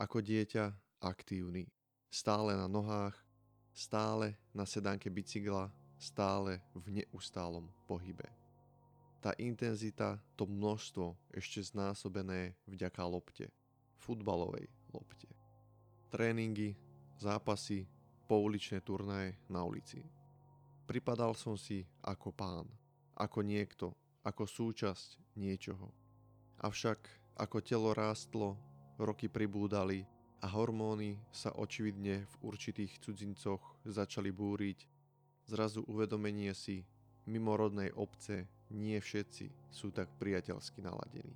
Ako dieťa aktívny, stále na nohách, stále na sedánke bicykla, stále v neustálom pohybe. Tá intenzita, to množstvo ešte znásobené vďaka lopte, futbalovej lopte. Tréningy, zápasy, pouličné turnaje na ulici. Pripadal som si ako pán, ako niekto, ako súčasť niečoho. Avšak ako telo rástlo, roky pribúdali a hormóny sa očividne v určitých cudzincoch začali búriť, zrazu uvedomenie si mimorodnej obce nie všetci sú tak priateľsky naladení.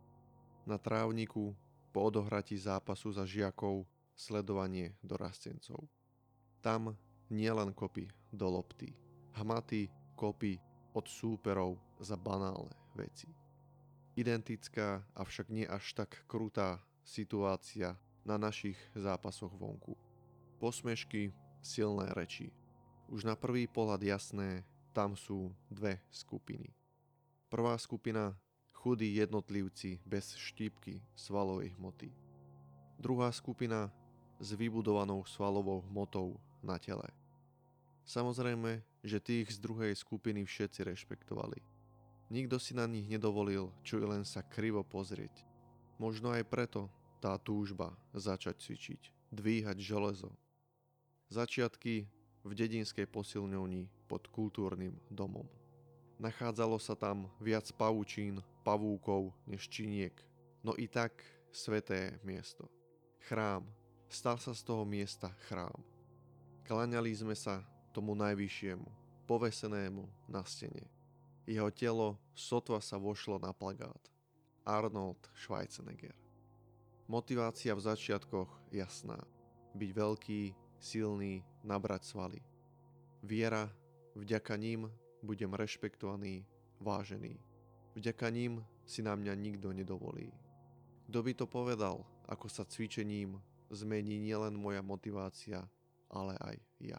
Na trávniku po odohratí zápasu za žiakov sledovanie dorastencov. Tam nielen kopy do lopty, hmaty kopy od súperov za banálne veci. Identická, avšak nie až tak krutá situácia na našich zápasoch vonku. Posmešky, silné reči. Už na prvý pohľad jasné, tam sú dve skupiny. Prvá skupina, chudí jednotlivci bez štípky svalovej hmoty. Druhá skupina s vybudovanou svalovou hmotou na tele. Samozrejme, že tých z druhej skupiny všetci rešpektovali. Nikto si na nich nedovolil čo i len sa krivo pozrieť. Možno aj preto tá túžba začať cvičiť, dvíhať železo. Začiatky v dedinskej posilňovni pod kultúrnym domom. Nachádzalo sa tam viac pavučín, pavúkov než činiek, no i tak sväté miesto. Chrám. Stal sa z toho miesta chrám. Kláňali sme sa tomu najvyššiemu, povesenému na stene. Jeho telo sotva sa vošlo na plagát. Arnold Schwarzenegger. Motivácia v začiatkoch jasná. Byť veľký, silný, nabrať svaly. Viera, vďaka ním budem rešpektovaný, vážený. Vďaka ním si na mňa nikto nedovolí. Kto by to povedal, ako sa cvičením zmení nielen moja motivácia, ale aj ja.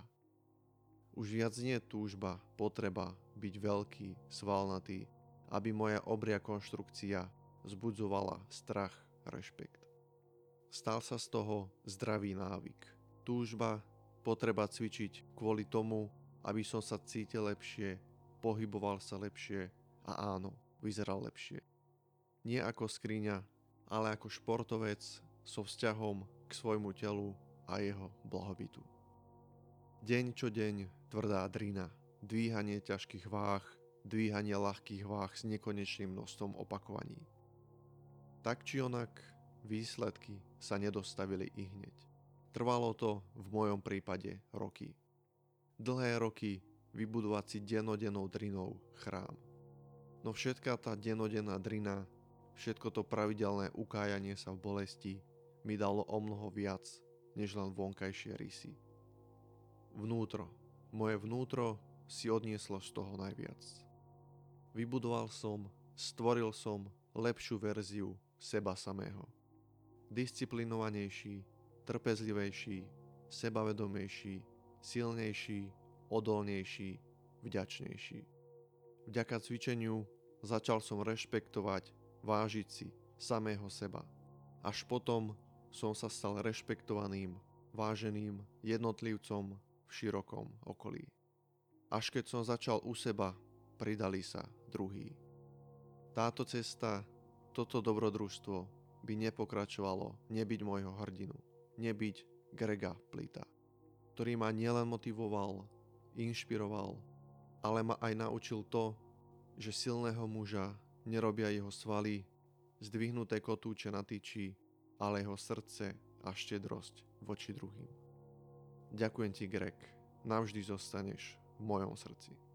Už viac nie túžba, potreba byť veľký, svalnatý, aby moja obria konštrukcia vzbudzovala strach, rešpekt. Stal sa z toho zdravý návyk. Túžba, potreba cvičiť kvôli tomu, aby som sa cítil lepšie, pohyboval sa lepšie a áno, vyzeral lepšie. Nie ako skriňa, ale ako športovec so vzťahom k svojmu telu a jeho blahobytu. Deň čo deň tvrdá drina, dvíhanie ťažkých váh, dvíhanie ľahkých váh s nekonečným množstvom opakovaní. Tak či onak, výsledky sa nedostavili ihneď. Trvalo to v mojom prípade roky. Dlhé roky vybudovať si dennodennou drinou chrám. No všetká tá dennodenná drina, všetko to pravidelné ukájanie sa v bolesti mi dalo omnoho viac, než len vonkajšie rysy. Moje vnútro si odnieslo z toho najviac. Vybudoval som, stvoril som lepšiu verziu seba samého. Disciplinovanejší, trpezlivejší, sebavedomejší, silnejší, odolnejší, vďačnejší. Vďaka cvičeniu začal som rešpektovať, vážiť si samého seba. Až potom som sa stal rešpektovaným, váženým jednotlivcom v širokom okolí. Až keď som začal u seba, pridali sa druhí. Táto cesta, toto dobrodružstvo by nepokračovalo nebyť môjho hrdinu, nebyť Grega Plitta, ktorý ma nielen motivoval, inšpiroval, ale ma aj naučil to, že silného muža nerobia jeho svaly, zdvihnuté kotúče na tyči, ale jeho srdce a štedrosť voči druhým. Ďakujem ti, Greg, navždy zostaneš v mojom srdci.